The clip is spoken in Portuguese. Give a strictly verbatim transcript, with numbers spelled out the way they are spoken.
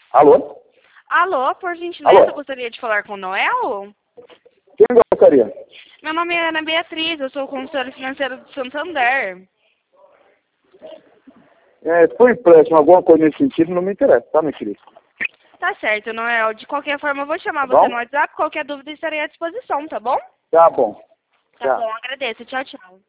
Alô? Alô, por gentileza, Alô? eu gostaria de falar com o Noel? Quem gostaria? Meu nome é Ana Beatriz, eu sou consultora financeira do Santander. É, por empréstimo, alguma coisa nesse sentido, não me interessa, tá, meu querido? Tá certo, Noel. De qualquer forma, eu vou chamar Tá você bom? no WhatsApp. Qualquer dúvida estarei à disposição, tá bom? Tá bom. Tá Tchau. bom, agradeço. Tchau, tchau.